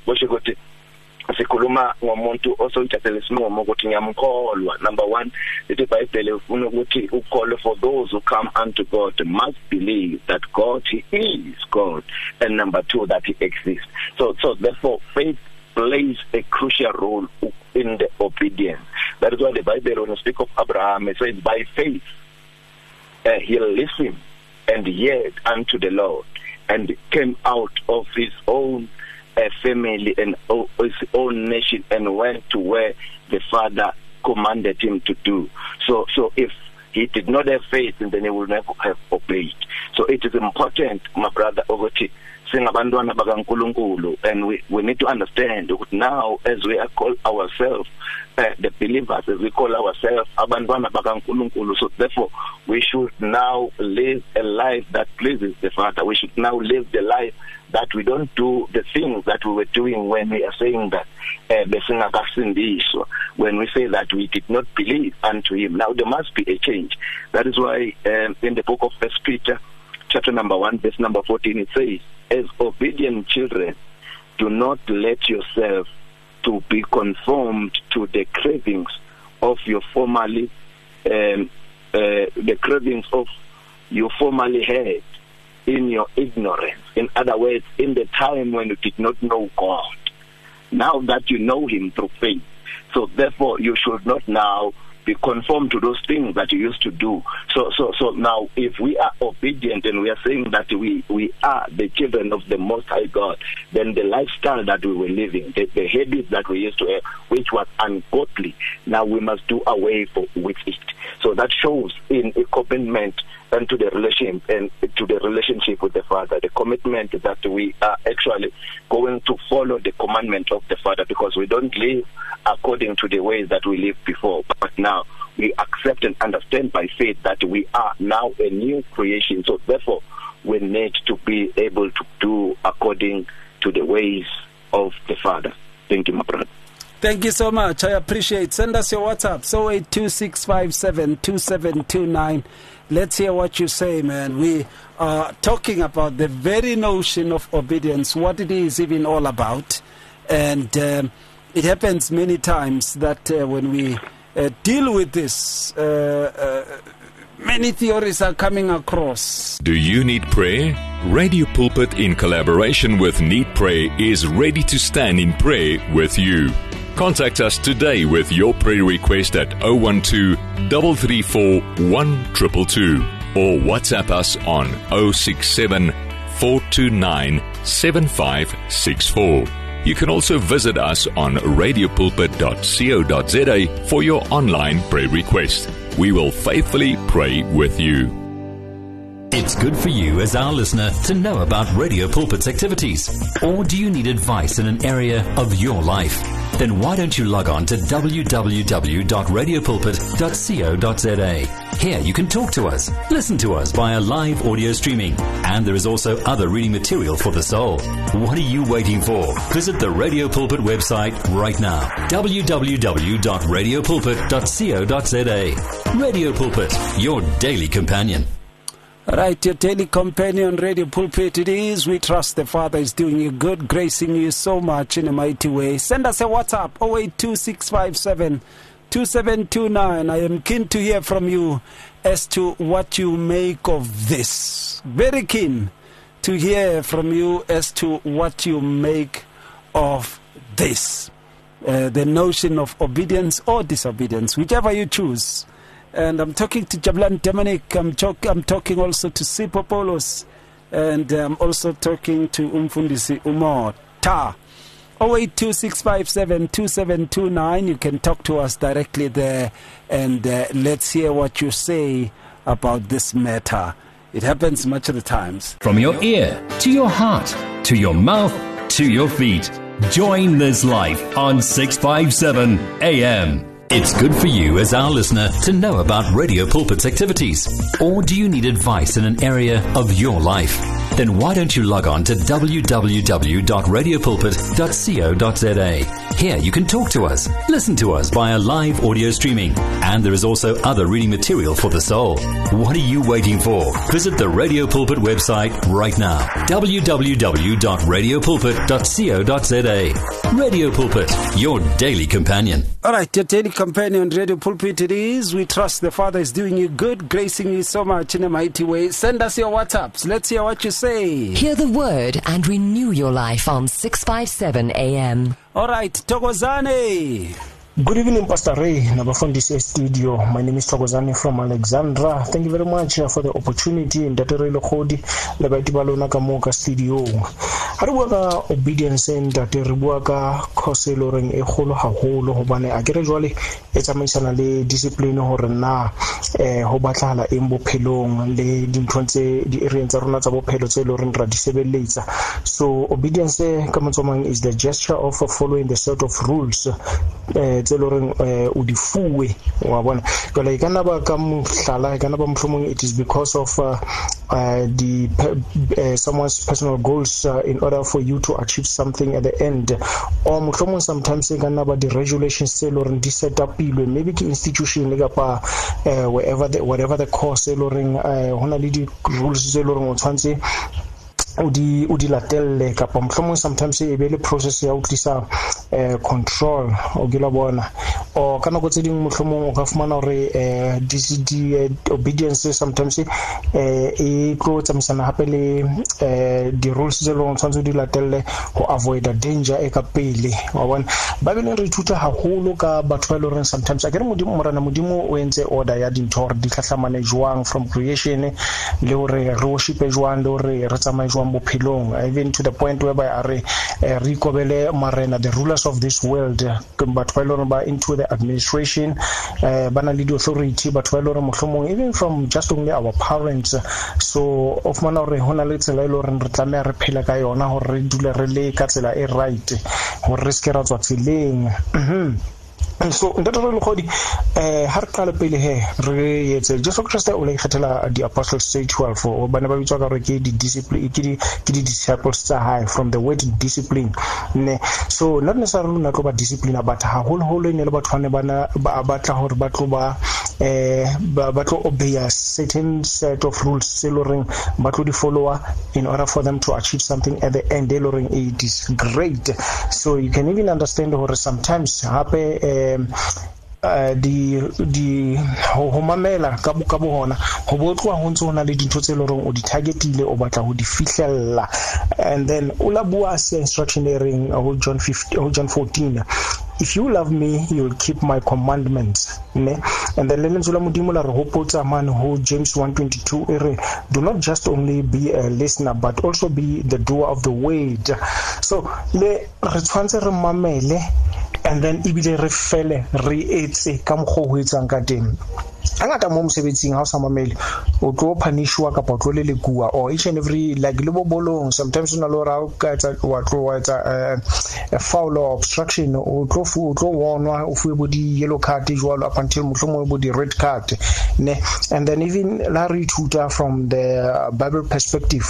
sikhuluma ngomuntu osontshathele isinqumo ukuthi ngiyamkholwa. Number one, ithi iBhayibheli ufuna ukuthi ukholwe, for those who come unto God must believe that God, he is God, and number two, that he exists. So so therefore faith plays a crucial role in the obedience. That is why the Bible, when we speak of Abraham, it says by faith uh, he listened and heard unto the Lord, and came out of his own uh, family and uh, his own nation, and went to where the Father commanded him to do. So, so if he did not have faith, then he would never have obeyed. So it is important, my brother, Ogoti, singabantwana bakaNkulunkulu, and we, we need to understand that now, as we are call ourselves uh, the believers, as we call ourselves abantwana bakaNkulunkulu, so therefore we should now live a life that pleases the Father. We should now live the life that we don't do the things that we were doing when we are saying that uh, when we say that we did not believe unto him. Now there must be a change. That is why um, in the book of First Peter, chapter number one, verse number fourteen, it says, as obedient children, do not let yourself to be conformed to the cravings of your formerly, um, uh, the cravings of you formerly had in your ignorance. In other words, in the time when you did not know God. Now that you know him through faith, so therefore you should not now be conformed to those things that you used to do. So, so, so now, if we are obedient and we are saying that we, we are the children of the Most High God, then the lifestyle that we were living, the, the habits that we used to have, which was ungodly, now we must do away for, with it. So that shows in a commitment and to the relation and to the relationship with the Father, the commitment that we are actually going to follow the commandment of the Father, because we don't live according to the ways that we lived before, but now we accept and understand by faith that we are now a new creation. So therefore, we need to be able to do according to the ways of the Father. Thank you, my brother. Thank you so much. I appreciate. Send us your WhatsApp, zero eight two six five seven two seven two nine. Let's hear what you say, man. We are talking about the very notion of obedience, what it is even all about. And um, it happens many times that uh, when we uh, deal with this, uh, uh, many theories are coming across. Do you need prayer? Radio Pulpit, in collaboration with Need Pray, is ready to stand in prayer with you. Contact us today with your prayer request at zero one two, three three four, one two two two or WhatsApp us on zero six seven, four two nine, seven five six four. You can also visit us on radio pulpit dot co dot za for your online prayer request. We will faithfully pray with you. It's good for you as our listener to know about Radio Pulpit's activities. Or do you need advice in an area of your life? Then why don't you log on to w w w dot radio pulpit dot co dot za. Here you can talk to us, listen to us via live audio streaming, and there is also other reading material for the soul. What are you waiting for? Visit the Radio Pulpit website right now, w w w dot radio pulpit dot co dot za. Radio Pulpit, your daily companion. All right, your daily companion, Radio Pulpit it is. We trust the Father is doing you good, gracing you so much in a mighty way. Send us a WhatsApp, zero eight two six five seven two seven two nine. I am keen to hear from you as to what you make of this. Very keen to hear from you as to what you make of this. Uh, the notion of obedience or disobedience, whichever you choose. And I'm talking to Jabulani Dominic. I'm, talk, I'm talking also to Sipho Polos. And I'm also talking to Umfundisi Umar Ta. zero eight two six five seven two seven two nine. You can talk to us directly there. And uh, let's hear what you say about this matter. It happens much of the times. From your ear to your heart, to your mouth, to your feet. Join this life on six fifty-seven A M. It's good for you as our listener to know about Radio Pulpit's activities. Or do you need advice in an area of your life? Then why don't you log on to w w w dot radio pulpit dot co dot za. Here you can talk to us, listen to us via live audio streaming, and there is also other reading material for the soul. What are you waiting for? Visit the Radio Pulpit website right now, w w w dot radio pulpit dot co dot za. Radio Pulpit, your daily companion. All right, your daily companion, Radio Pulpit it is. We trust the Father is doing you good, gracing you so much in a mighty way. Send us your WhatsApps. Let's hear what you say. Hear the word and renew your life on six fifty-seven A M. All right, Thokozane. Good evening, Pastor Ray, Nabafundisi Studio. My name is Thokozane from Alexandra. Thank you very much for the opportunity in Datere Lokodi, Lebaitibalo Nakamoka Studio. Haruaka obedience and Dateribuaka Koseloring Eholo Haholo Hobane Agerajwali, it's a missionary discipline or na Hobatala Embo Pelong, Le Dintonse, the Arians Aronatabo Peloselorin Radisebelator. So obedience is the gesture of following the set of rules. Tseloring udifuwe wabona gola ikana ba kam hlala ikana ba mhlomong it is because of uh, uh, the uh, someone's personal goals uh, in order for you to achieve something at the end, or mhlomong sometimes ikana ba the regulations tseloring di set up ilwe maybe ke institution le kapa uh, wherever the whatever the course tseloring uh, hona le di rules tseloring o tshwantse o di o di latelle kapa mohlomong sometimes e be le process ya o tlisa eh, control o gila bona o kana go tse ding mohlomong o ka fumana hore eh, D C D eh, obedience sometimes eh, e tlo tsamisana hape le eh, di rules tse long tshwanetse di latelle go avoid a danger e ka pele wa bona ba bele re ithuta haholo ka batho ba le reng sometimes a ke re modimo morana modimo o entse order ya dintho re di tlhatlhamane jwang from creation le hore re worship jwang le hore re tsamaye bophelong even to the point whereby are uh, re ikobele marena the rulers of this world but ba ba into the administration uh, bana le authority but ba lore mohlomong even from just only our parents so of mana re hona le tsela ile re re tlameha re phela ka yona hore re dule re le ka tsela e right hore re se ra tswa tseleng so ntate re logodi eh har qala pele he re yetse Jesu Kriste o le kgethela di apostles say twelve o bana ba bitswa ka re ke di discipline ke di ke di disciples tsa high from the word discipline ne so not necessarily na tlo ba discipline but ha hole hole ne le batho bana bana ba batla hore ba tlo ba eh ba tlo obey a certain set of rules seloring ba tlo di follower in order for them to achieve something at the end deloring it is great so you can even understand hore sometimes hape eh Uh, di di ho mamela ka bo ka bo hona ho botlwa ho ntse hona le dintho tse lorong o di targetile o batla ho di fihlella and then o la bua se instructionering ho John fifteen ho John fourteen if you love me you will keep my commandments ne and then le ntsula modimo la re hopotsa man ho James one twenty-two ere do not just only be a listener but also be the doer of the word so le re tshwantse re mamele and then ibile re fele re etse ka mogho ho etsang ka teng angata mo mosebetsing ha o sa mamele o tlo punishwa ka potlo le lekua or each and every like le bobolong sometimes una lo ra ka tsa wa tlo wa tsa a foul or obstruction o tlo fu o tlo wonwa o fu bo di yellow card jwalo up until mohlomong bo di red card ne and then even la re tutor from the Bible perspective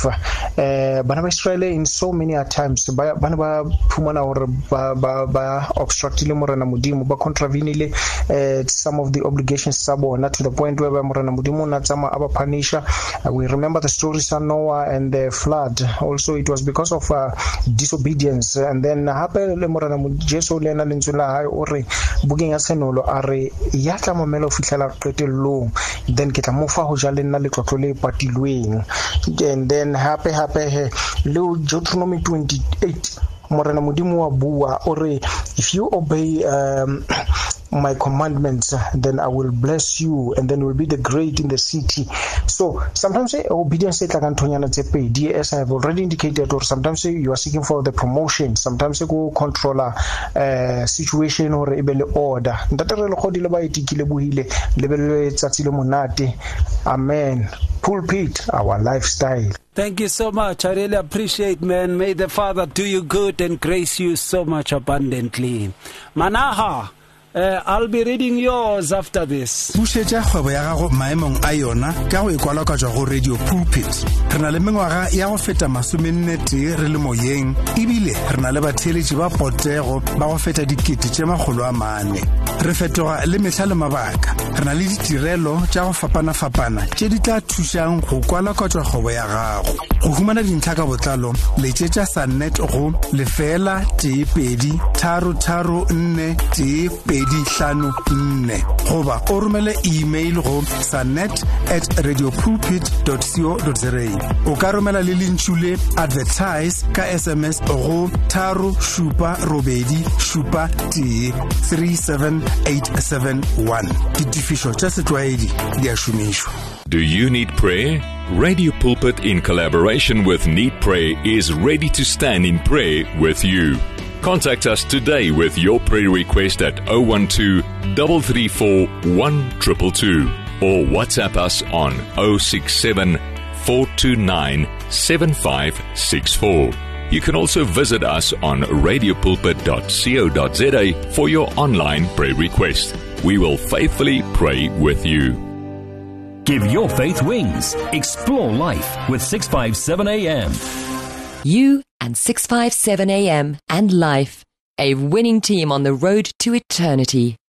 uh, bana ba Israel in so many times bana ba phumana hore ba ba ba obstructile morena modimo ba contravenile uh, some of the obligations sabo not to the point where morena modimo na tsama aba punisher uh, we remember the stories of Noah and the flood also it was because of uh, disobedience and then hape le morena Jesu le na lentsula ha o re booking ya senolo are ya tla momelo fihlela qetellong then ke tla mo fa ho ja le nna le tlotlo le patilweng and then hape hape le Deuteronomy twenty-eight morena modimo wa bua ore if you obey um, my commandments then I will bless you and then will be the great in the city so sometimes eh, obedience tla ka nthonyana tse pedi as I have already indicated or sometimes eh, you are seeking for the promotion sometimes eh, go controller uh, situation or e be le order ntate re le godile ba itikile buhile le be le tsatsi le monate amen pulpit our lifestyle. Thank you so much. I really appreciate, man. May the Father do you good and grace you so much abundantly. Manaha. Uh, I'll be reading yours after this. Busetsa kgwebo ya gago maemong a yona ka go ikwala ka tswa go Radio Pulpit. Re na le mengwaga ya go feta masomennete re le moyeng ebile re na le batheletši ba potego ba go feta dikete tše magolo a mane. Re fetoga le mehla le mabaka. Re na le ditirelo tša go fapana-fapana tše di tla thušang go kwala ka tswa kgwebo ya gago. Go humana dintlha ka botlalo letšetša Sunnet go lefela tee pedi tharo tharo nne tee pedi hlano nne goba o romele email go sunnet at radiopulpit dot co dot za o ka romela le lintšhule advertise ka S M S go tharo šupa robedi šupa tee three seven eight seven one ditifišo tša setlwaedi di a šomišwa. Do you need prayer? Radio Pulpit in collaboration with Need Pray is ready to stand in prayer with you. Contact us today with your prayer request at zero one two, three three four, one two two two or WhatsApp us on zero six seven, four two nine, seven five six four. You can also visit us on radio pulpit dot co dot za for your online prayer request. We will faithfully pray with you. Give your faith wings. Explore life with six fifty-seven A M. You and six fifty-seven A M and Life, a winning team on the road to eternity.